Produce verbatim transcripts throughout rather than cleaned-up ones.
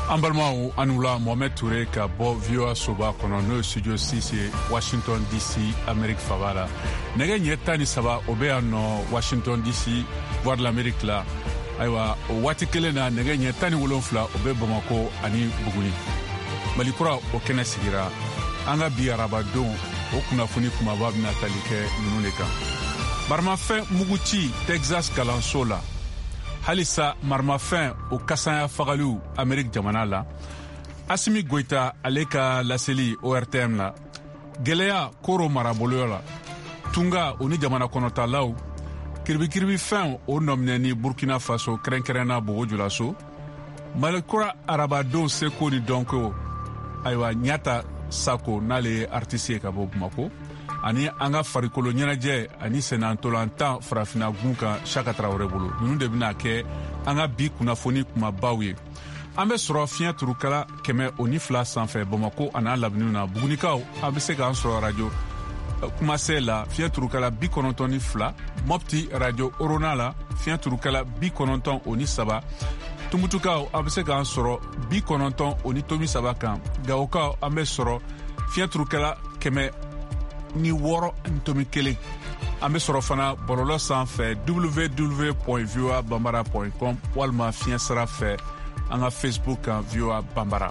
Ambalmao Anoula Mohamed Touré ka bo V O A soba kono no studio six Washington D C Amerique Fabala. Nege nyeta ni saba obe no Washington D C voir l'Amérique là. Aywa wati kelena nege nyeta ni wolonfla obe Bamako ani Buguni. Malikura o kena sigira. Anga bi araba don o kunafuni kumaba bina talike nuneka. Barmafen Muguchi Texas Kalansola. Halisa marmafin o kasanya fagalu Amérique jamana la Assimi Goïta aleka laseli O R T M la Geleya koro marabolo la Tunga oni jamana konota law kirbi kirbi fin o nomneni Burkina Faso krenkrena bogo julaso Malekura arabado seko ni donko aywa nyata sako nale artiste ka bo Bamako ani anga farikolo nyenaje ani senantolantan farafina gunka Chaka Traoré bolo nunu de bina ke anga bi kunafoni kuma bawe ambe soro fian turukala keme oni fla sanfɛ Bamako ana labinu na bugunikaw ambe se kan soro radio kuma sela fian turukala bi konontoni fla Mopti radio Orona la fian turukala bi kononton oni saba Tumbutukaw ambe se kan soro bi kononton oni tomi saba kan Gawokaw ambe soro fian turukala keme ni woro ntomi kele ambe soro fana borolo sanfɛ w w w point v o a bambara point com walma fiɲɛ sira fɛ an ka Facebook kan V O A Bambara.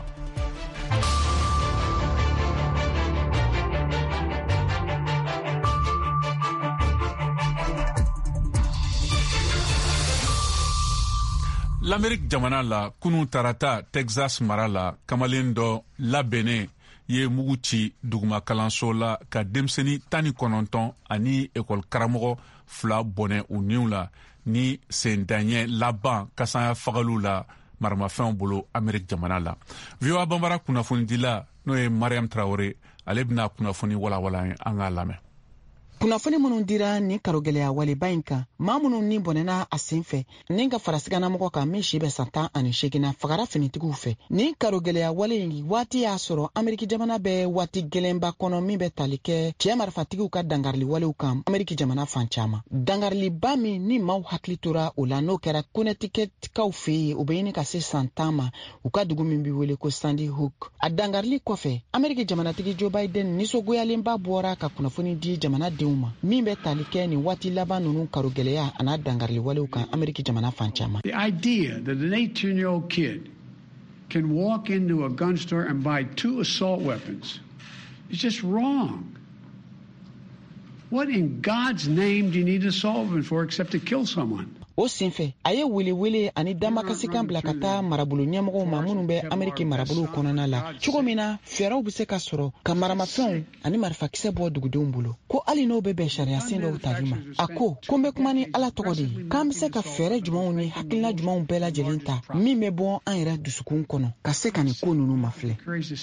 L'Amérique jamana la kunu tarata Texas mara la kamalen dɔ labɛnnen ye mugu ci duguma kalanso la ka denmisɛnni tani kɔnɔntɔn ani ekɔli karamɔgɔ fila bɔnɛ u niw la ni sendaɲɛ laban kasanya fagalu la maramafɛnw bolo Amérique jamana la. V O A Bambara kunnafonidila n'o ye Mariam Traoré ale bɛna kunnafoni walawala an k'a lamɛn. Kunnafoni minnu dira ni karogɛlɛya waliba in kan maa minnu ni bɔnɛna a sen fɛ ni ka farasiganamɔgɔ kan min si bɛ san tan ani seegina fagara finitigiw fɛ ni karogɛlɛya wale in waati y'a sɔrɔ Ameriki jamana bɛ waati gɛlɛnba kɔnɔ min bɛ tali kɛ cɛ marifatigiw ka dangarili walew kan Ameriki jamana fan caman dangariliba min ni maaw hakili tora o la n'o kɛra Connecticutkaw fɛ yen o bɛ ɲini ka se san tan ma u ka dugu min bɛ wele ko Sandy Hook a dangarili kɔfɛ Ameriki jamanatigi Joe Biden nisɔngoyalenba bɔra ka kunnafoni di jamanadenw min bɛ tali kɛ ni waati laban ninnu karogɛlɛya ana dangarili walew kan Ameriki jamana fan caman. The idea that an eighteen-year-old kid can walk into a gun store and buy two assault weapons is just wrong. What in God's name do you need an assault weapon for except to kill someone? O senfɛ a ye welewele ani damakasikan bila ka taa marabolo ɲɛmɔgɔw ma minnu bɛ Ameriki marabolow kɔnɔna la cogo min na fɛɛrɛw bɛ se ka sɔrɔ ka maramafɛnw ani marifakisɛ bɔ dugudenw bolo ko hali n'o bɛ bɛn sariya sen dɔw tali ma a ko ko n bɛ kuma ni Ala tɔgɔ de ye k'an bɛ se ka fɛɛrɛ jumanw ni hakilina jumanw bɛɛ lajɛlen ta min bɛ bɔ an yɛrɛ dusukun kɔnɔ ka se ka nin ko ninnu mafilɛ.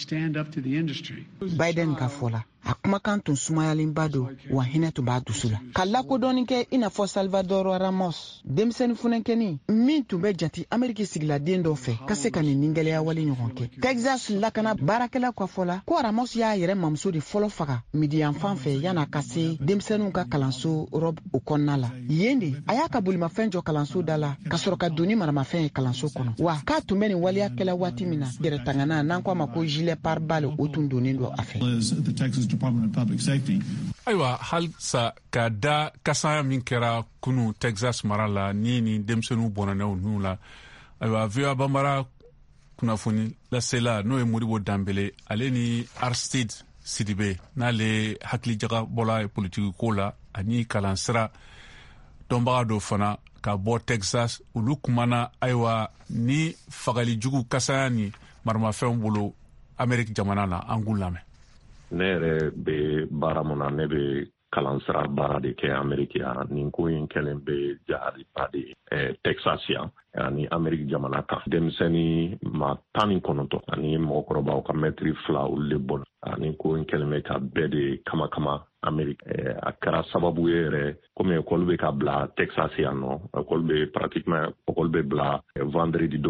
Biden ka fɔ la a kumakan tun sumayalenba don wa hinɛ tun b'a dusu la ka lakodɔnni kɛ i n'a fɔ Salvador Ramos denmisɛnnin funenkɛni min tun bɛ jate Ameriki sigiladen dɔ fɛ ka se ka nin nigɛlɛya wale ɲɔgɔn kɛ. Texas lakana baarakɛla kɔ fɔ la ko Ramos y'a yɛrɛ mamuso de fɔlɔ faga midiyan fan fɛ yan'a ka se denmisɛnninw ka kalanso Rob o kɔnɔna la yen de a y'a ka bolimafɛn jɔ kalanso da la ka sɔrɔ ka doni maramafɛn ye kalanso kɔnɔ wa k'a tun bɛ nin waliyakɛla waati min na yɛrɛ tangana n'an k'a ma ko gilet pare-balles o tun donnen don a fɛ. Department of Public Safety. Aywa halsa ka da kasaya min kɛra kunu Texas mara la ni ni denmisɛnninw bɔnɛnɛw ninnu la aywa V O A Bambara kunnafoni lasela n'o ye Modibo Dambele ale ni Aristide Sidibe n'ale hakilijaga bɔla politiki ko la ani kalansira dɔnbaga dɔ fana ka bɔ Texas olu kumana aywa ni fagali jugu kasaya ni maramafɛnw bolo Ameriki jamana la an k'u lamɛn. Ne yɛrɛ bɛ baara mun na ne bɛ kalansira baara de kɛ Ameriki yan nin ko in kɛlen bɛ jariba de ye Texas yan ani Ameriki jamana kan denmisɛnnin ma tan ni kɔnɔntɔn ani mɔgɔkɔrɔbaw ka mɛtiri fila olu de bolo ani ko in kɛlen bɛ ka bɛɛ de kama kama Ameriki a kɛra sababu ye yɛrɛ komi ekɔli bɛ ka bila Texas yan nɔ ekɔli bɛ pratiquement ekɔli bɛ bila vendredi don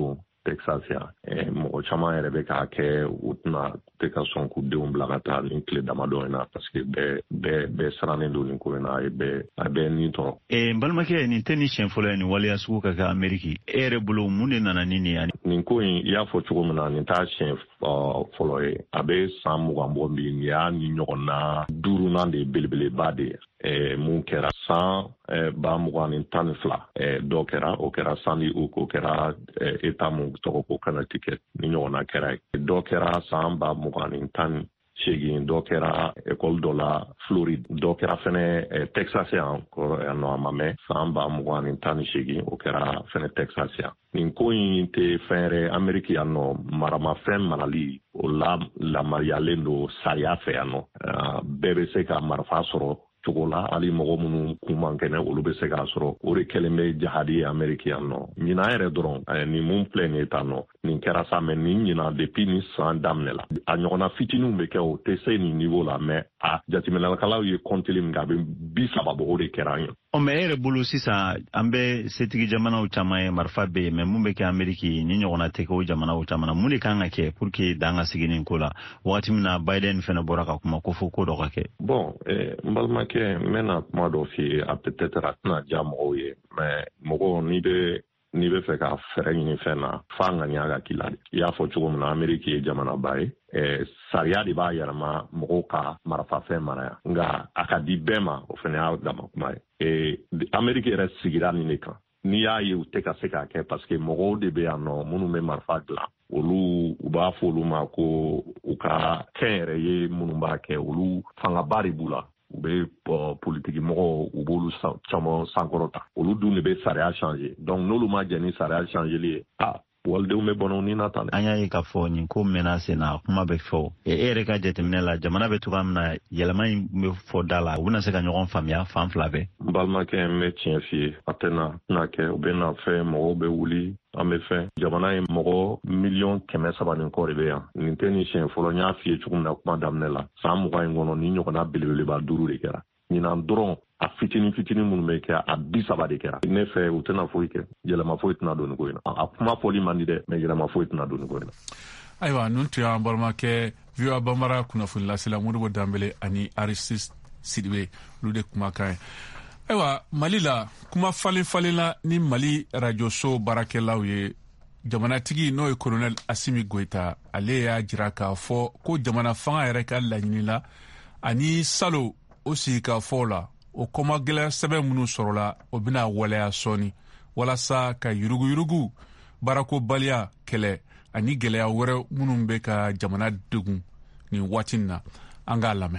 Texas ya mɔgɔ caman yɛrɛ bɛ k'a kɛ u tɛna tɛ ka sɔn k'u denw bila ka taa nin tile damadɔ in na parce que bɛɛ bɛɛ bɛɛ sirannen don nin ko in na a bɛɛ a bɛɛ nin tɔrɔ. n balimakɛ nin tɛ ni siɲɛ fɔlɔ ye nin waleya sugu ka kɛ Ameriki e yɛrɛ bolo mun de nana ni nin ye. nin ko in i y'a fɔ cogo min na nin t'a siɲɛ fɔlɔ ye a bɛ san mugan bɔ min nin y'a ni ɲɔgɔn na duurunan de ye belebeleba de ye. Eh, mun kɛra san eh, ba mugan ni tan ni fila eh, dɔ kɛra o kɛra sandi u ko kɛra eh, eta mun tɔgɔ ko Connecticut ni ɲɔgɔnna kɛra ye dɔ kɛra san ba mugan ni tan ni seegin dɔ kɛra ekɔli dɔ la Floride dɔ kɛra fɛnɛ eh, Texas yan nɔ a ma mɛn san ba mugan ni tan ni seegin o kɛra fɛnɛ Texas yan nin ko in tɛ fɛn yɛrɛ Ameriki yan nɔ maramafɛn marali o la lamariyalen don sariya fɛ yan nɔ uh, bɛɛ bɛ se ka marifa sɔrɔ cogo la hali mɔgɔ minnu kun man kɛnɛ olu bɛ se k'a sɔrɔ o de kɛlen bɛ jahadi ye Ameriki yan nɔ ɲinan yɛrɛ dɔrɔn ni mun filɛ nin ye tan nɔ nin kɛra sa mɛ nin ɲinan depuis ni san daminɛ la a ɲɔgɔnna fitininw bɛ kɛ o tɛ se nin niveau la mɛ a jateminɛlikɛlaw ye kɔnteli min kɛ a bɛ bi saba bɔ o de kɛra an ye. ɔ mɛ e yɛrɛ bolo sisan an bɛ setigi jamanaw caman ye marifa bɛ yen mɛ mun bɛ kɛ Ameriki ni ɲɔgɔnna tɛ kɛ o jamanaw caman na mun de kan ka kɛ pour que dan ka sigi nin ko la wagati min na Biden fana bɔra ka kuma ko fo ko dɔ ka kɛ. bon n balimakɛ n bɛna kuma dɔ f'i ye a peut-être a tɛna diya mɔgɔw ye mɛ mɔgɔ n'i bɛ n'i bɛ fɛ ka fɛɛrɛ ɲini fɛn na f'a ŋaniya ka k'i la de i y'a fɔ cogo min na Ameriki ye jamanaba ye eh, sariya de b'a yɛlɛma mɔgɔw ka marafafɛn mara yan nka a ka di bɛɛ ma o fana y'a dama kuma ye eh, Ameriki yɛrɛ sigira nin de kan n'i y'a ye u tɛ ka se k'a kɛ parce que mɔgɔw de bɛ yan nɔ minnu bɛ marifa dilan olu u b'a fɔ olu ma ko u ka kɛn yɛrɛ ye minnu b'a kɛ olu fangaba de b'u la u bɛ politiki mɔgɔw u b'olu caman sankɔrɔta olu dun de bɛ sariya changer donc n'olu ma jɛ ni sariya changeli ye ah walidenw bɛ bɔnɔ ni nata an y'a ye k'a fɔ nin ko mɛnna sen na kuma bɛ fɔ e yɛrɛ ka jateminɛ la jamana bɛ cogoya min na yɛlɛma in bɛ fɔ da la u bɛna se ka ɲɔgɔn faamuya fan fila bɛɛ. n balimakɛ n bɛ tiɲɛ f'i ye a tɛna tɛna kɛ u bɛ na fɛn mɔgɔw bɛ wuli an bɛ fɛn jamana ye mɔgɔ miliyɔn kɛmɛ saba ni kɔ de bɛ yan nin tɛ nin siɲɛ fɔlɔ n y'a f'i ye cogo min na kuma daminɛ la san mugan in kɔnɔ ni ɲɔgɔnna belebeleba duuru de kɛra ɲinan dɔrɔn a fitinin fitinin minnu bɛ kɛ a bi saba de kɛra ne fɛ u tɛna foyi kɛ yɛlɛma foyi tɛna don nin ko in na a kuma fɔli man di dɛ mɛ yɛlɛma foyi tɛna don nin ko in na. ayiwa ninnu tun y'an balimakɛ V O A banbara kunnafoni lasela Modibo Danbele ani Aristide Sidibe olu de kumakan ye. ayiwa Mali la kuma falen falen la ni Mali rajoso baarakɛlaw ye jamanatigi n'o ye Colonel Assimi Goïta ale y'a jira k'a fɔ ko jamana fanga yɛrɛ ka laɲini la ani salo o sigi k'a fɔ la o kɔma gɛlɛn sɛbɛn minnu sɔrɔla o bɛna waleya sɔɔni walasa ka yuruguyurugu baarakobaliya kɛlɛ ani gɛlɛya wɛrɛ minnu bɛ ka jamana degun nin waati na an k'a lamɛn.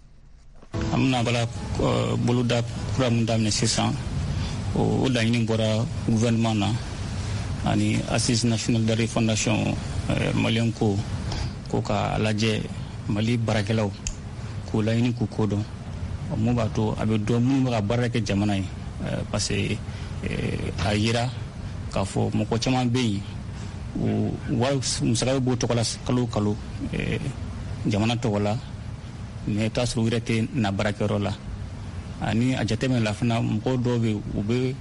an bɛna bala boloda kura min daminɛ sisan o laɲini bɔra gouvernement na ani Assise Nationale de Refondation Malien ko ko ka lajɛ Mali baarakɛlaw k'o laɲini k'u kodɔn mun b'a to a bɛ dɔn minnu bɛ ka baara kɛ jamana ye parce que a yira k'a fɔ mɔgɔ caman bɛ yen o wari musaka bɛ bɔ tɔgɔ la kalo o kalo jamana tɔgɔ la mais i t'a sɔrɔ u yɛrɛ tɛ na baarakɛyɔrɔ la ani a jateminɛ la fana mɔgɔw dɔw bɛ yen u bɛ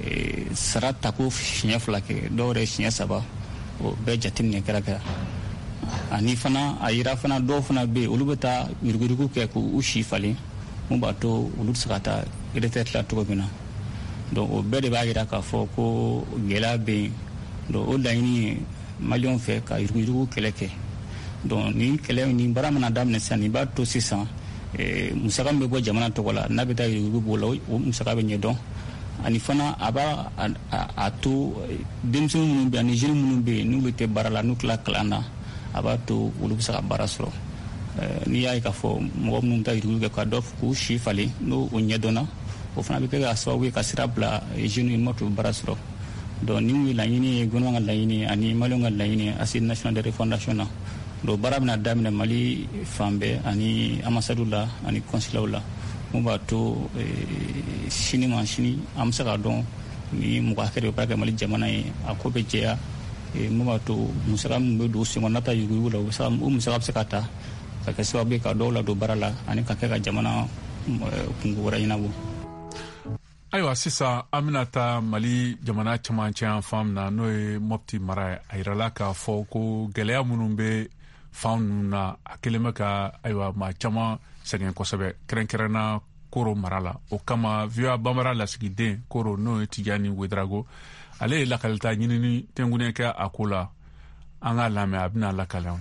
sara ta ko siɲɛ fila kɛ dɔw yɛrɛ siɲɛ saba o bɛɛ jateminɛ kɛra kɛra ani fana a yira fana dɔw fana bɛ yen olu bɛ taa yuruguyurugu kɛ k'u si falen mun b'a to olu tɛ se ka taa retraite la cogo min na donc o bɛɛ de b'a yira k'a fɔ ko gɛlɛya bɛ yen donc o laɲini ye maliyɛnw fɛ ka yuruguyurugu kɛlɛ kɛ donc nin kɛlɛ nin baara mana daminɛ sisan nin b'a to sisan musaka min bɛ bɔ jamana tɔgɔ la n'a bɛ taa yuruguyurugu b'o la o musaka bɛ ɲɛdɔn ani fana a b'a a to denmisɛnnin minnu bɛ yen ani jeunes minnu bɛ yen n'u bɛ tɛ baara la n'u tila kalan na a b'a to olu bɛ se ka baara sɔrɔ n'i y'a ye k'a fɔ mɔgɔ minnu bɛ taa yuruguyurugu kɛ ka dɔ k'u si falen n'o o ɲɛdɔnna o fana bɛ kɛ ka sababu ye ka sira bila jeunes ye n'o t'u baara sɔrɔ donc nin ye laɲini ye gouvernement ka laɲini ani maliyɛnw ka laɲini ye Assise Nationale de Refondation na donc baara bɛna daminɛ Mali fan bɛɛ ani ambassades la ani consulates la mun b'a to sini ma sini an bɛ se k'a dɔn ni mɔgɔ hakɛ de bɛ baara kɛ Mali jamana ye a ko bɛ jɛya mun b'a to musaka min bɛ don sen kɔnɔ n'a ta yuruguyurugu la o musaka bɛ se ka ta ka kɛ sababu ye ka dɔw ladon baara la ani ka kɛ ka jamana kungo wɛrɛ ɲɛnabɔ. ayiwa sisan an bena taa mali jamana camancɛ yan fan na n'o ye mopti mara a yirala k'a fɔ ko gwɛlɛya minnu be fan nunu na a kelen bɛ ka ayiwa maa caman sɛgɛn kosɛbɛ kɛrɛnkɛrɛnna koro mara la o kama viwa bambara lasigiden koro n'o ye tijani wedrago ale ye lakalita ɲinini tɛngunen kɛ a ko la an k'a lamɛn a bena lakalen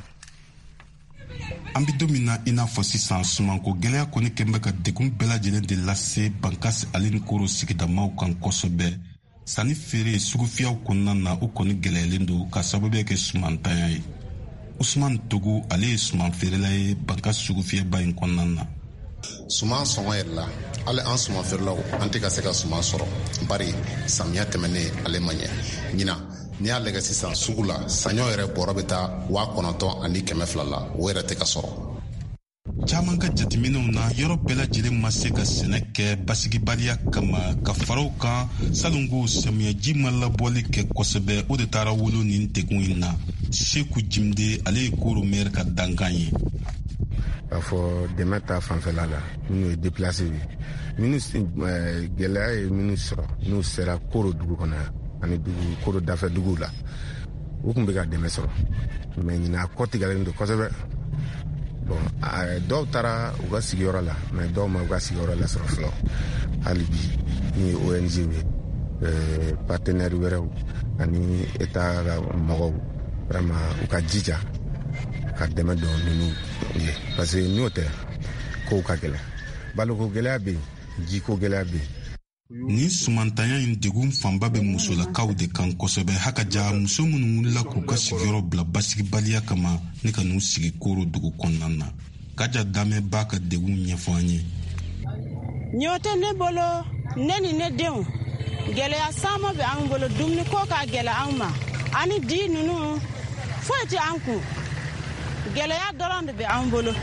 an bi don min na i n'a fɔ sisan sumanko gwɛlɛya kɔni kɛn bɛ ka degun bɛɛ lajɛlen de lase bankasi ale ni koro sigidamaw kan kosɛbɛ sanni feere sugufiyaw kɔnɔna na o kɔni gwɛlɛyalen don ka sababuya kɛ sumantanya ye usman togo ale ye suman feerela ye bankasi sugufiyaba in kɔnɔna na suman sɔngɔ yɛrɛ la ale an suman feerelaw an tɛ ka se ka suman sɔrɔ bari samiya tɛmɛnen ale ma ɲɛ ɲina n'i y'a lagɛ sisan sugu la saɲɔ yɛrɛ bɔrɔ bɛ taa waa kɔnɔntɔn ani kɛmɛ fila la o yɛrɛ tɛ ka sɔrɔ caman ka jateminɛw na yɔrɔ bɛɛ lajɛlen ma se ka sɛnɛ kɛ basigibaliya kama ka faraw kan salongo samiyaji ma labɔli kɛ kosɛbɛ o de taara wolo nin degun in na seku jimde ale ye koro mɛri ka dankan ye k'a fɔ dɛmɛ ta fanfɛla la minnu ye déplacé ye minnu gɛlɛya ye minnu sɔrɔ n'u sera koro dugu kɔnɔ ani dugu koro dafɛ duguw la u kun bɛ ka dɛmɛ sɔrɔ mɛ ɲina kɔ tigɛlen don kosɛbɛ bon dɔw taara u ka sigiyɔrɔ la mɛ dɔw ma u ka sigiyɔrɔ la sɔrɔ fɔlɔ hali bi ni ye O N G ye partenaire wɛrɛw ani état ka mɔgɔw vraiment u ka jija ka dɛmɛ dɔn ninnu ye parce que n'o tɛ kow ka gɛlɛn baloko gɛlɛya bɛ yen jiko gɛlɛya bɛ yen ni sumantanya in degun fanba bɛ musolakaw de kan kosɛbɛ hakaja muso minnu wulila k'u ka sigiyɔrɔ bila basigibaliya kama ne ka n'u sigi koro dugu kɔnɔna na kaja dame b'a ka degun ɲɛfɔ an ye ɲɔ tɛ ne bolo ne ni ne denw gɛlɛya sama bɛ an bolo dumuni ko ka gɛlɛ an ma ani di ninnu foyi tɛ an kun gɛlɛya dɔrɔn de bɛ an bolo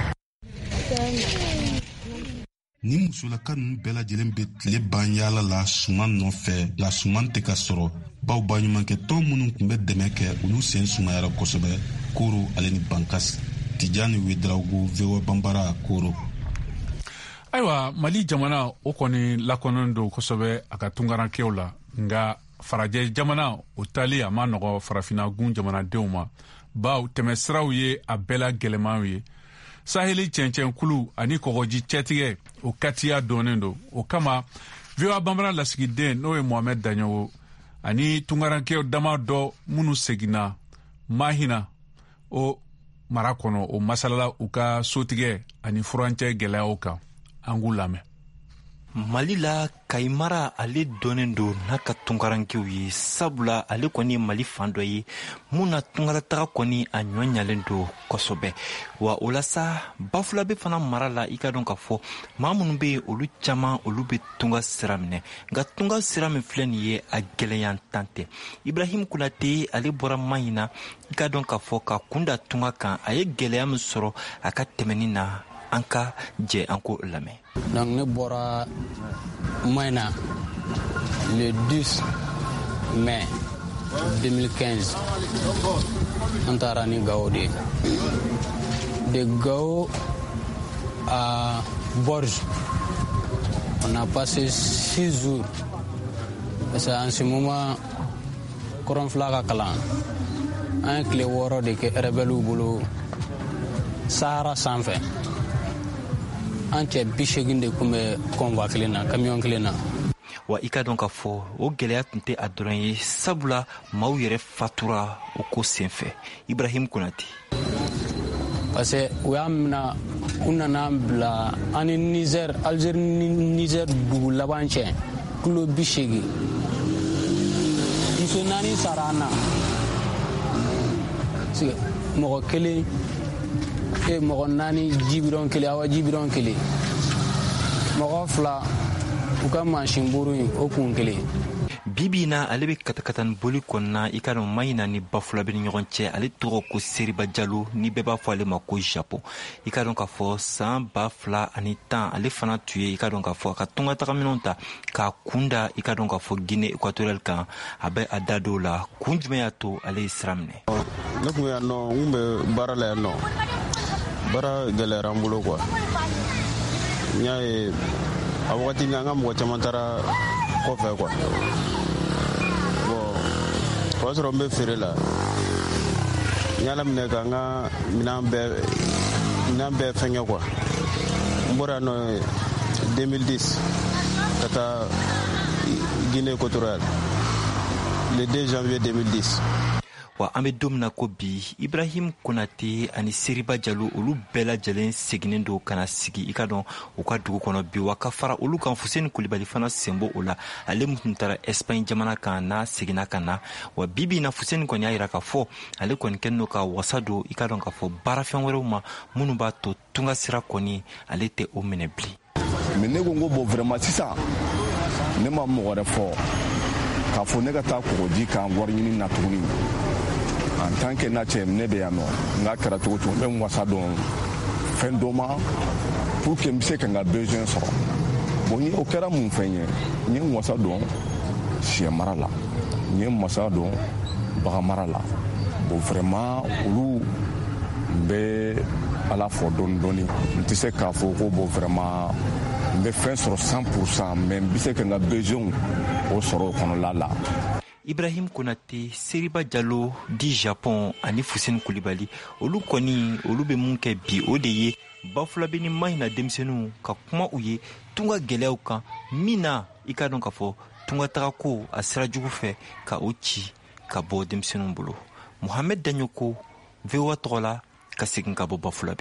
ni musolaka ninnu bɛɛ lajɛlen bɛ tile ban yaala la suman nɔfɛ nka suman tɛ ka sɔrɔ baw baɲumankɛtɔn minnu tun bɛ dɛmɛ kɛ olu sen sumayara kosɛbɛ koro ale ni bankasi tijani wedraugu vewa bambara koro ayiwa mali jamana o kɔni lakɔnɔnen don kosɛbɛ a ka tungarankew la nka farajɛ jamana o tali a ma nɔgɔ farafinagun jamanadenw ma baw tɛmɛsiraw ye a bɛɛ la gɛlɛmanw ye saheli cɛncɛnkulu ani kɔgɔji cɛtigɛ o katiya dɔnnen don o kama viwa bambara lasigiden n'o ye mohamed daɲɔgo ani tungarankɛw dama dɔ minnu seginna mahina o mara kɔnɔ o masalala u ka sotigɛ ani furancɛ gɛlɛyaw kan an k'u lamɛn mali la kayimara ale dɔnnen don n'a ka tunkarankew ye sabula ale kɔni ye mali fan dɔ ye mun na tunkarataga kɔni a ɲɔ ɲalen don kosɛbɛ wa o la sa bafula be fana mara la i ka dɔn ka fɔ maa minnu be yen olu caman olu be tunga sira minɛ nka tunga sira min filɛ nin ye a gwɛlɛyan tan tɛ ibrahim kunate ale bɔra mahina i ka dɔn ka fɔ ka kunda tunga kan a ye gwɛlɛya min sɔrɔ a ka tɛmɛni na an ka jɛ an ko lamɛn donc ne bɔra Mahina le dix mai deux mille quinze an taara ni Gao de de Gao à Borges on a passé six jours parce qu'en ce moment kɔrɔn fila ka kalan an ye tile wɔɔrɔ de kɛ rebelles bolo Sahara sanfɛ an cɛ bi segin de kun bɛ convoi kelen na camion kelen na wa i ka dɔn k'a fɔ o gwɛlɛya tun tɛ a dɔrɔn ye sabula maaw yɛrɛ fatura o ko senfɛ ibrahim konate parce que u y'a mina u nana bila an ni Niger Algérie ni Niger dugu laban cɛ kilo bi segin muso naani sara an na mɔgɔ kelen e mɔgɔ naani jibidɔn kelen awa jibidɔn kelen mɔgɔ fila u ka mansin buru in o kun kelen bibi na ale be katakatani boli kɔnɔna i ka dɔn mahina ni bafula bɛ ni ɲɔgɔn cɛ ale tɔgɔ ko seriba jalo ni bɛɛ b'a fɔ ale ma ko japon i ka dɔn k'a fɔ san ba fila ani tan ale fana tun ye i ka dɔn k'a fɔ a ka tungatagaminɛw ta k'a kunda i ka dɔn k'a fɔ guinée équatoriale kan a bɛ a da dɔw la kun jumɛn y'a to ale ye sira minɛ ne kun yan nɔ n kun bɛ baara la yan nɔ baara gɛlɛyara n bolo kuwa n y'a ye a wagati min an ka mɔgɔ caman taara kɔfɛ quoi bon o y'a sɔrɔ n bɛ feere la n y'ala minɛ ka n ka minɛn bɛɛ minɛn bɛɛ fɛngɛ quoi n bɔra yan nɔ deux mille dix ka taa Guinée équatoriale le deux janvier deux mille dix. wa an be don min na ko bi Ibrahim Konate ani Seriba Jalo olu bɛɛ lajɛlen seginen do kana sigi i ka dɔn u ka dugu kɔnɔ bi wa ka fara olu kan Fuseni Kulibali fana senbo o la ale mun tara Espagne jamana kan n'a seginna ka na wa bibi na Fuseni kɔni y'a yira ka fɔ ale kɔni kɛlen do ka wasa don i ka dɔn ka fɔ baarafɛn wɛrɛw ma minnu b'a to tunga sira kɔni ale tɛ o minɛ bilen. mais ne ko n ko bon vraiment sisan ne ma mɔgɔ wɛrɛ fɔ k'a fɔ ne ka taa kɔgɔji k'an wari ɲini na tuguni en tant que na cɛ ne bɛ yan nɔ n ka kɛra cogo cogo n bɛ n wasa dɔn fɛn dɔ ma pour que n bɛ se ka n ka besoin sɔrɔ bon o kɛra mun fɛn ye n ye n wasa dɔn sɛ mara la n ye n wasa dɔn bagan mara la bon vraiment olu bɛ ala fɔ dɔɔni dɔɔni n tɛ se k'a fɔ ko bon vraiment n bɛ fɛn sɔrɔ cent pour cent mais n bɛ se ka n ka besoin o sɔrɔ o kɔnɔla la. Ibrahim Konate, Seriba Jalo di Japon ani Fuseni Kulibali olu kɔni olu bɛ mun kɛ bi o de ye bafulabeni mahina denmisɛnninw ka kuma u ye tunga gɛlɛyaw kan min na i ka dɔn ka fɔ tunga taga ko a sira jugu fɛ ka o ci ka bɔ denmisɛnninw bolo. Mohamed Danyoko, V O A tɔgɔ la ka segin ka bɔ bafulabe.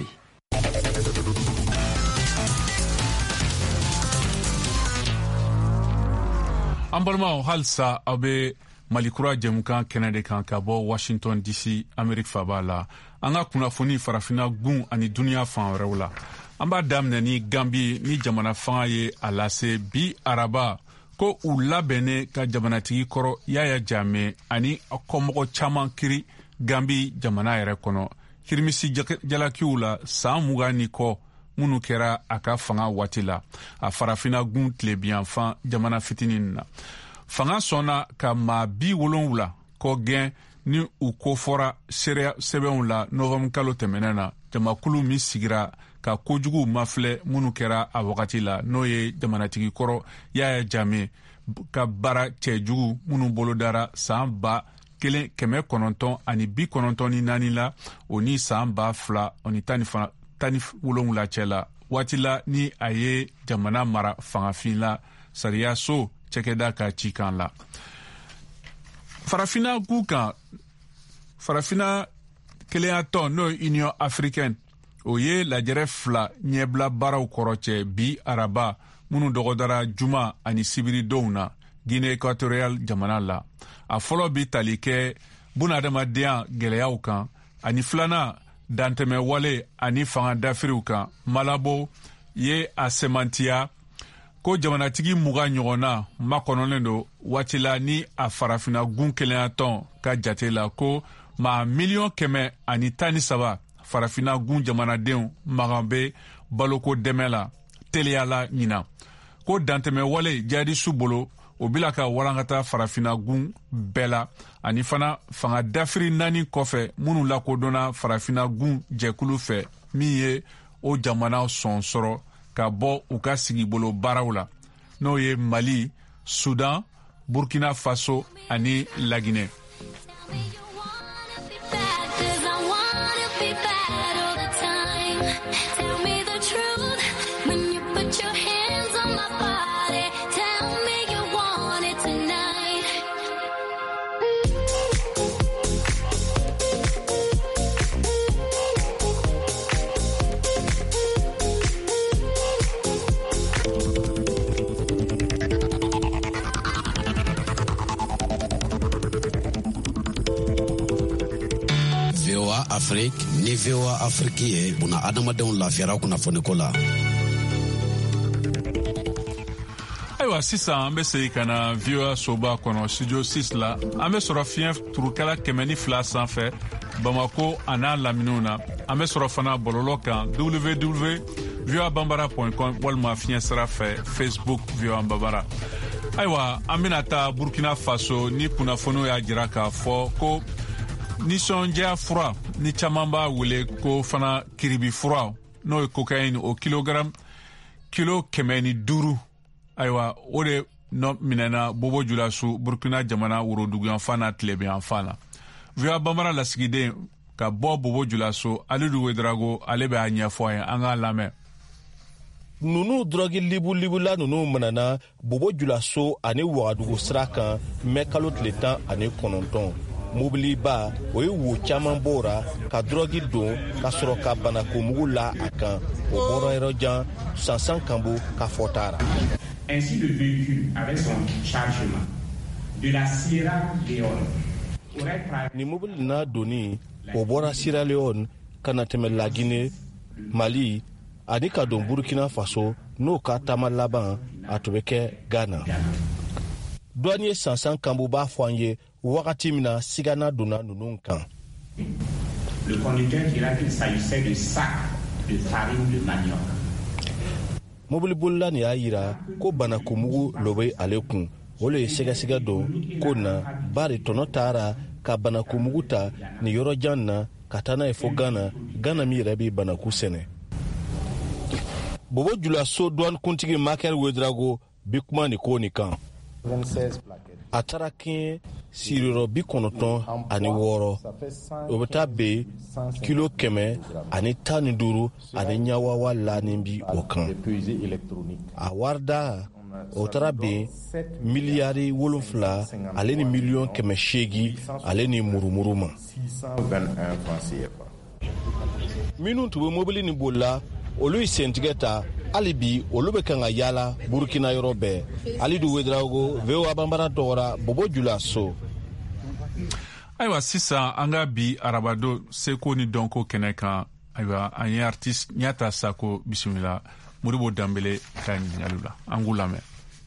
an balimaw halisa aw be malikura jɛmukan kɛnɛ de kan ka bɔ Washington D C Amerik faba la an ka kunnafoni farafina gun ani duniya fan wɛrɛw la. An b'a daminɛ ni Gambi ni jamana fanga ye a lase bi araba ko u labɛnnen ka jamanatigi kɔrɔ Yaya Jammeh ani kɔmɔgɔ caman kiri Gambi jamana yɛrɛ kɔnɔ kirimisi jalakiw la san mugan ni kɔ minnu kɛra a ka fanga waati la a farafina gun tilebiyanfan jamana fitinin na. Fanga sɔnna ka maa bi wolonwula kɔ gɛn ni u kofɔra sɛbɛnw la nɔvɛmu kalo tɛmɛnɛ na jamakulu min sigira ka kojugu mafilɛ minnu kɛra a wagati la n'o ye jamanatigi kɔrɔ Yaya Jammeh ka baara cɛjugu minnu bolodara san ba kelen kɛmɛ kɔnɔntɔn ani bi kɔnɔntɔn ni naani la o ni san ba fila ani tan ni wolonwula cɛ la waati la ni a ye jamana mara fangafin la sariya so cɛkɛda ka cikan la. Farafina gu kan farafina kelenya tɔn n'o ye Union Africaine o ye lajɛrɛ fila ɲɛbila baaraw kɔrɔ cɛ bi araba minnu dɔgɔdara juma ani sibiri donw na Guinée équatoriale jamana la. A fɔlɔ bi tali kɛ bunadamadenya gɛlɛyaw kan ani filanan dantɛmɛ wale ani fanga dafiriw kan. Malabo ye a semantiya ko jamanatigi mugan ɲɔgɔnna makɔnɔlen do waati la ni a farafina gun kelenya tɔn ka jate la ko maa miliyɔn kɛmɛ ani tan ni saba farafina gun jamanadenw magan be baloko dɛmɛ la teliya la ɲina ko dantɛmɛ wale jadi su bolo o bila ka walankata farafina gun bɛɛ la ani fana fanga dafiri naani kɔfɛ minnu lakodɔnna farafina gun jɛkulu fɛ min ye o jamanaw sɔn sɔrɔ ka bɔ u ka sigibolo baaraw la n'o ye Mali, Sudan, Burkina Faso ani Laginɛ. Afrique ni V O A Afrique ye buna adamadenw lafiyara kunnafoni ko la. Ayiwa sisan an bɛ segin ka na V O A soba kɔnɔ studio six la an bɛ sɔrɔ fiɲɛ turukala kɛmɛ ni fila sanfɛ Bamako a n'a laminiw na an bɛ sɔrɔ fana bɔlɔlɔ kan w w w point v o a banbara point com walima fiɲɛ sira fɛ Facebook V O A Banbara. Ayiwa an bɛna taa Burkina Faso ni kunnafoniw y'a jira k'a fɔ ko nisɔndiya fura ni caman b'a wele ko fana kiribi fura n'o ye cocaïne o kilogramme kilo kɛmɛ ni duuru ayiwa o de no minɛna Bobo Julaso Burkina jamana woroduguyan fan n'a tilebiyan fan na. V O A Bambara lasigiden ka bɔ Bobo Julaso Alidu Wedrago ale bɛ a ɲɛfɔ ye an k'a lamɛn. Nunu drogi libu libu la nunu manana Bobo Julaso ani Wagadugu sira kan mɛ kalo tile tan ani kɔnɔntɔn. Mobili ba o ye wo caman bora ka drogi don ka sɔrɔ ka banako mugu la a kan o bɔra yɔrɔ jan Sansan Kambo ka fɔtara. Ainsi le véhicule avec son chargement de la Sierra Leone. Ni mobili na doni o bɔra Sierra Leone kana tɛmɛ La Guinée, Mali ani ka don Burkina Faso n'o ka taama laban a tun bɛ kɛ Ghana. Douanier Sansan Kambo b'a fɔ an ye wagati min na sigana donna ninnu kan. Le conducteur dira qu'il s'agissait de sacs de farine de manioc. Mobili bolila ni y'a yira ko banakumugu lo bɛ ale kun. O le ye sɛgɛsɛgɛ don ko na bari tɔnɔ taara ka banakumugu ta ni yɔrɔ jan na ka taa n'a ye fo Ghana, Ghana min yɛrɛ bɛ banaku sɛnɛ. Bobo Julaso douane kuntigi Makel Wedrago bi kuma ni ko ni kan. A taara kɛɲɛ siriyɔrɔ bi kɔnɔntɔn ani wɔɔrɔ o bɛ taa bɛn kilo kɛmɛ ani tan ni duuru ani ɲawawa laani bi o kan. A warida o taara bɛn miliyari wolonfila ale ni miliyɔn kɛmɛ seegin ale ni murumuru ma. Minnu tun bɛ mobili ni bolila olu ye sentigɛ ta hali bi olu bɛ kan ka yaala Burkina yɔrɔ bɛɛ. Alidu Wedrago, V O A Bambara tɔgɔra Bobo Julaso. Ayiwa sisan an ka bi arabado seko ni dɔnko kɛnɛ kan ayiwa an ye artiste Ɲata Sako bisimila Modibo Dambele ka ɲininkaliw la an k'u lamɛn.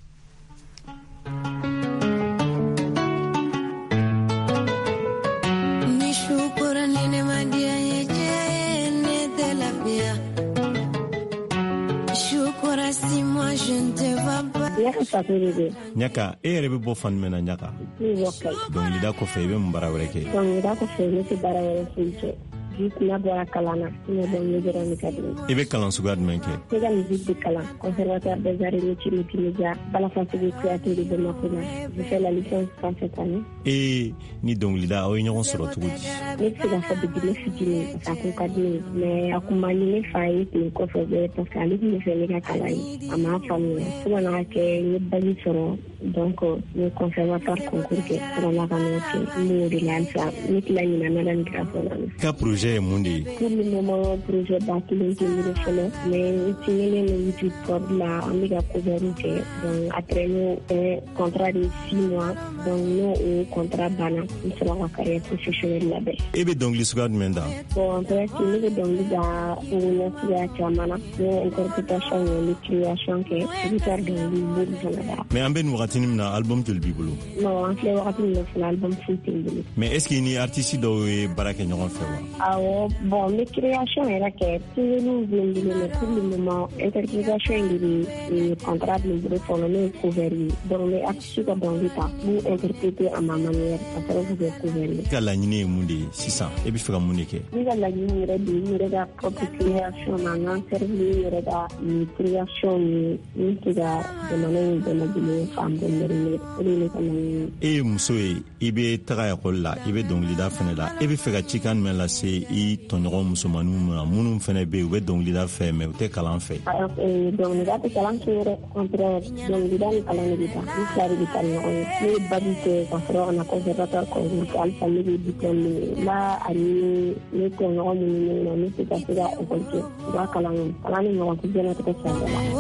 Ɲaka e yɛrɛ bɛ bɔ fan jumɛn na Ɲaka? Dɔnkilida kɔfɛ i bɛ mun baara wɛrɛ kɛ? Dɔnkilida kɔfɛ ne tɛ baara wɛrɛ foyi kɛ. N'a bɔra kalan na ne bɛ ne dɔrɔn de ka di. I bɛ kalan suguya jumɛn kɛ? Ne ka musique de kalan conservatoire des arts et métiers multimédia Balafansigi Kouyaté de Bamako la. Je fais la licence en cette année. Et ni dɔnkilida aw ye ɲɔgɔn sɔrɔ cogo di? Ne bɛ se ka fɔ depuis ne fitinin a kun ka di ne mais a kun ma ni ne fa ye ten kɔfɛ bɛɛ parce que ale tun bɛ fɛ ne ka kalan ye a m'a faamuya fo ka na kɛ n ye baji sɔrɔ donc n ye conservatoire concours kɛ sɔrɔla ka n'o kɛ n b'o de la halisa ne tila ɲina na la nin kɛra fɔlɔ la. Ka projet ye mun de ye? Pour le moment projet ba kelen tɛ n bolo fɔlɔ mais n signalen no YouTube Prod la an bɛ ka cover kɛ donc après n'o un contrat de six mois donc n'o o contrat banna n sɔrɔ ka carrière professionnelle labɛn. E bɛ dɔnkili suguya jumɛn da? Bon en fait ne bɛ dɔnkili da ŋuna suguya caman na ne ye interprétation ye ni création kɛ i bɛ taa dɔnkili b'olu fana da. Mais an bɛ nin wagati min na album joli b'i bolo? Non an filɛ wagati min na fana album foyi tɛ n bolo. Mais est-ce que ni artiste dɔw ye baara kɛ ɲɔgɔn fɛ wa? Awɔ bon n bɛ création yɛrɛ kɛ single bɛ n bolo mais pour le moment interprétation in de bɛ contrat bɛ n bolo fɔlɔ ne ye cover ye donc n bɛ artiste ka dɔnkili ta b'u interpréter à ma manière ka sɔrɔ k'u kɛ cover ye. I ka laɲini ye mun de ye sisan e bɛ fɛ ka mun de kɛ? Ne ka laɲini yɛrɛ de ye n yɛrɛ ka propre création na n ka servir n yɛrɛ ka création ye min tɛ ka jamana in bɛɛ lajɛlen fan bɛɛ mɛrɛmɛrɛ o de ye ne ka laɲini. E ye muso ye i bɛ taga ekɔli la i bɛ dɔnkilida fɛnɛ la e bɛ fɛ ka cikan jumɛn lase i tɔɲɔgɔn musomaninw ma minnu fɛnɛ bɛ yen u bɛ dɔnkilida fɛ mais u tɛ kalan fɛ? Dɔnkilida tɛ kalan kɛ yɛrɛ contraire dɔnkilida ni kalan de bɛ taa ni fila de bɛ taa ɲɔgɔn ye ne ye babi kɛ ka sɔrɔ ka na conservatoire concours kɛ halisa ne bɛ diplôme de la ani ne tɔɲɔgɔn minnu bɛ yen nɔ ne tɛ ka se ka ekɔli kɛ u b'a kalan kɛ kalan ni ɲɔgɔn tɛ diɲɛlatigɛ fɛn bɛɛ la.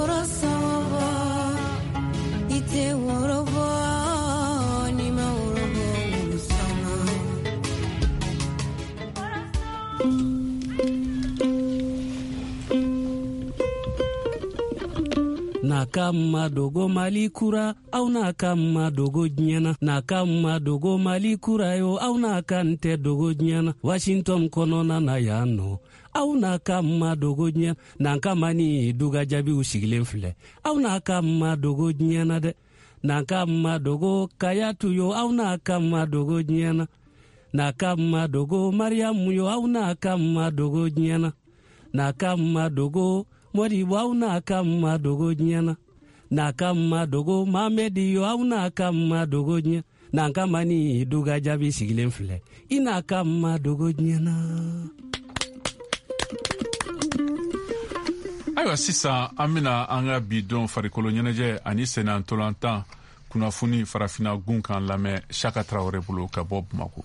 Na kama dogo Mali kura au na kama dogo nyana na kama dogo Mali kura yo au na kante dogo nyana Washington konona na yano au na kama dogo nyana na kama ni duga jabi usigilen filɛ au na kama dogo nyana de na kama dogo Kayatu yo au na kama dogo nyana na kama dogo Mariamu yo au na kama dogo nyana na kama dogo Mori wauna kama dogo nyana n'a ka ma dogo Mamedi yo aw n'a ka ma dogo ɲɛ n'an ka mani duga jaabi sigilen filɛ i n'a ka ma dogo ɲɛna. Ayiwa sisan an bena an ka bi don farikolo ɲɛnajɛ ani sena ntolantan kunnafoni farafina gun kan lamɛn Chaka Traoré bolo ka bɔ Bamako.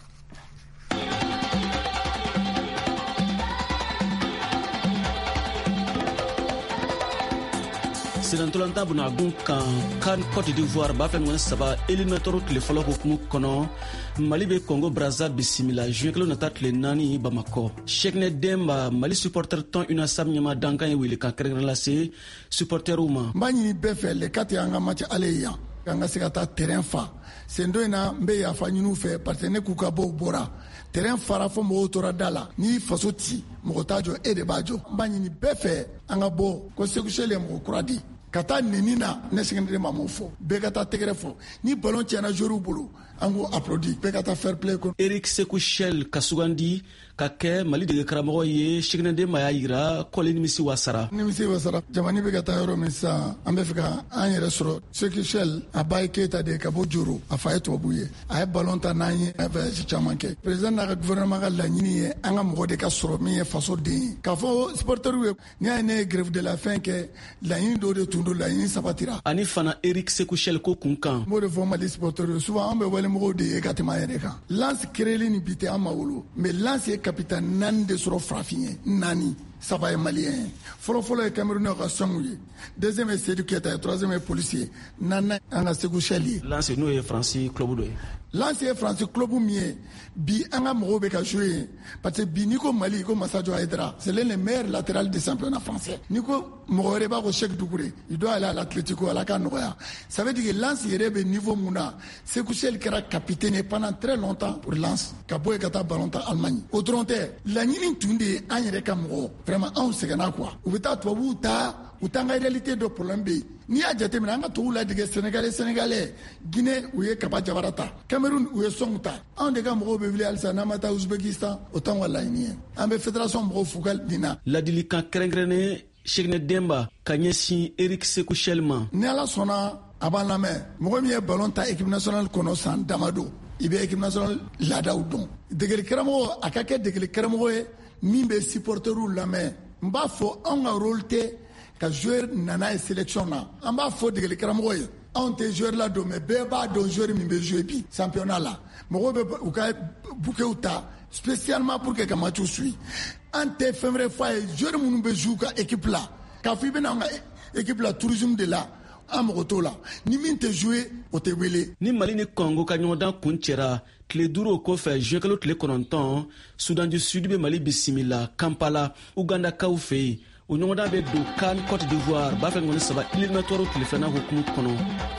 Senantolanta buna gun kan kan Côte d'Ivoire b'a fɛ ɲɔgɔn saba éliminatoire tile fɔlɔ hukumu kɔnɔ Mali be Congo Brazza bisimila juin kelen nata tile naani Bamako. Cheikhne Demba Mali supporter tɔn UNASAM ɲɛma dankan ye wele ka kɛrɛnkɛrɛn lase supporterw ma. N b'a ɲini bɛɛ fɛ le kati an ka match ale yan an ka se ka taa terrain fa sen dɔ in na n bɛ yafa ɲiniw fɛ parce que ne k'u ka bɔ bɔra terrain fara fɔ mɔgɔw tora da la n'i faso ci mɔgɔ t'a jɔ e de b'a jɔ. N b'a ɲini bɛɛ fɛ an ka bɔ ko Sékou Chel ye mɔgɔ kura di ka taa neni na ne sɛgɛn de ma mun fɔ bɛɛ ka taa tɛgɛrɛ fɔ ni ballon tiɲɛna joueurs bolo an k'o applaudi bɛɛ ka taa fair play ko. Eric Sékou Chel ka sugandi ka kɛ Mali dege karamɔgɔ ye Cheikhne Demba y'a yira kɔli nimisi wasara. Nimisi wasara jamana bɛ ka taa yɔrɔ min sisan an bɛ fɛ ka an yɛrɛ sɔrɔ. Sékou Chel a ba ye Keita de ka bɔ Joro a fa ye tubabu ye a ye ballon ta n'an ye a voyage caman kɛ. Président n'a ka gouvernement ka laɲini ye an ka mɔgɔ de ka sɔrɔ min ye faso den ye k'a fɔ supporters ye n'i y'a ye ne ye grève de la faim kɛ laɲini dɔw de tun don laɲini sabatira. Ani fana Eric Sékou Chel ko kun kan. N b'o de fɔ Mali supporters ye souvent an bɛ wale mɔgɔw de ye ka tɛmɛ an yɛrɛ kan. Lance créeli ni bi tɛ an ma wolo mais Lance ye capitaine naani de sɔrɔ farafin ye naani saba ye malien ye fɔlɔfɔlɔ ye Camerounais ka Sango ye deuxième ye Seydou Keita ye troisième ye policier naaninan an ka Sékou Chel ye. Lance n'o ye Fransi club dɔ ye. Lance ye Fransi club min ye bi an ka mɔgɔw bɛ ka jouer ye parce que bi n'i ko Mali ko Massadio Aidara c'est l'un des meilleurs latérales du championnat français n'i ko mɔgɔ wɛrɛ b'a ko Cheikh Doucouré il doit aller à l'Atlético ala ka nɔgɔya ça veut dire que Lance yɛrɛ bɛ niveau mun na Sékou Chel kɛra capitaine pendant très longtemps pour Lance ka bɔ yen ka taa ballon ta Allemagne o dɔrɔn tɛ laɲini tun de ye an yɛrɛ ka mɔgɔ vraiment anw sɛgɛnna quoi u bɛ taa tubabuw ta u t'an ka réalité dɔ problème bɛ yen n'i y'a jateminɛ an ka tubabuw ladege Sénégalais Sénégalais Guinée u ye Kaba Jabara ta Cameroun u ye Song ta anw de ka mɔgɔw bɛ wuli halisa n'an ma taa Ouzbékistan o t'anw ka laɲini ye an bɛ fédération mɔgɔw fo ka nin na. Ladilikan kɛrɛnkɛrɛnnen Cheikhne Demba ka ɲɛsin Eric Sékou Chel ma. Ni Ala sɔnna a b'an lamɛn mɔgɔ min ye ballon ta équipe nationale kɔnɔ san damadɔ i bɛ équipe nationale laadaw dɔn degeli karamɔgɔ a ka kɛ degeli karamɔgɔ ye min bɛ supporterw lamɛn n b'a fɔ anw ka rôle tɛ ka joueur nana ye sélection na an b'a fɔ degeli karamɔgɔ ye anw tɛ joueur la don mais bɛɛ b'a dɔn joueur min bɛ jouer bi championnat la mɔgɔw bɛ u ka bouquets ta spécialement pour que ka match suit an tɛ fɛn wɛrɛ fɔ a ye joueur minnu bɛ jouer ka équipe la k'a fɔ i bɛna an ka équipe la tourisme de la an mɔgɔ t'o la ni min tɛ jouer o tɛ wele. Ni Mali ni Congo ka ɲɔgɔndan kun cɛra tile duuru o kɔfɛ juin kalo tile kɔnɔntɔn Sudan du Sud bɛ Mali bisimila Kampala Ugandakaw fɛ yen o ɲɔgɔndan bɛ don kan Côte d'Ivoire b'a fɛ ɲɔgɔn saba éliminatoire tile filanan hukumu kɔnɔ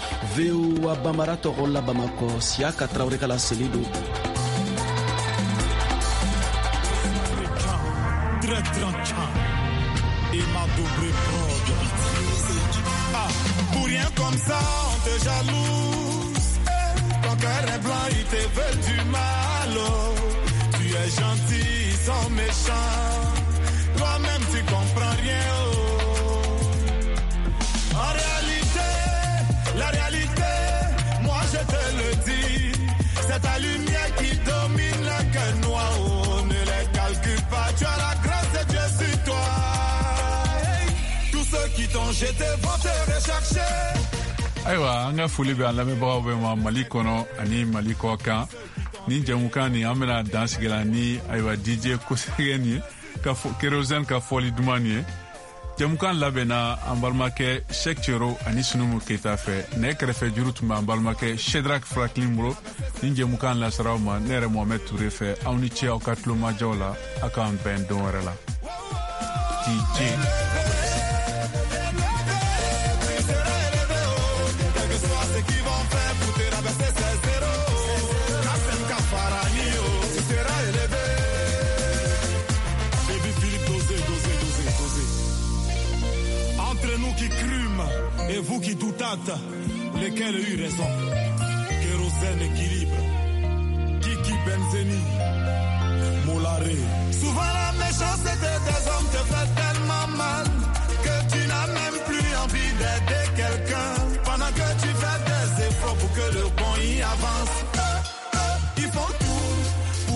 V O A Bambara tɔgɔ la Bamako Siaka Traoré ka laseli don. Très tranchant et ma double prod. Ah, pour rien comme ça on te jalouse. Eh, ton cœur est blanc, il te veut du mal. Oh. Tu es gentil, ils sont méchants. Toi-même tu comprends rien. Oh. En réalité, la réalité, moi je te le dis, c'est ta lumière qui domine le cœur noir. Oh, ne les calcule pas, tu as la grâce de Dieu sur toi. Hey, tous ceux qui t'ont jeté vont te rechercher. Ayiwa an ka foli bɛ an lamɛnbagaw bɛ ma Mali kɔnɔ ani Mali kɔ kan ni jɛmukan nin an bɛna dan sigi la ni ayiwa D J Kosɛgɛ nin ye ka Kérosène ka fɔli duman nin ye jɛmukan labɛnna an balimakɛ Cheikh Thioro ani Sunumu Keita fɛ nɛgɛ kɛrɛfɛ juru tun bɛ an balimakɛ Shedrack Franklin bolo ni jɛmukan lasaraw ma ne yɛrɛ Mohamed Touré fɛ aw ni ce aw ka tulomajaw la aw k'an bɛn don wɛrɛ la D J. Et vous qui doutâtes, lesquels eu raison? Kérosène équilibre. Kiki Benzeni.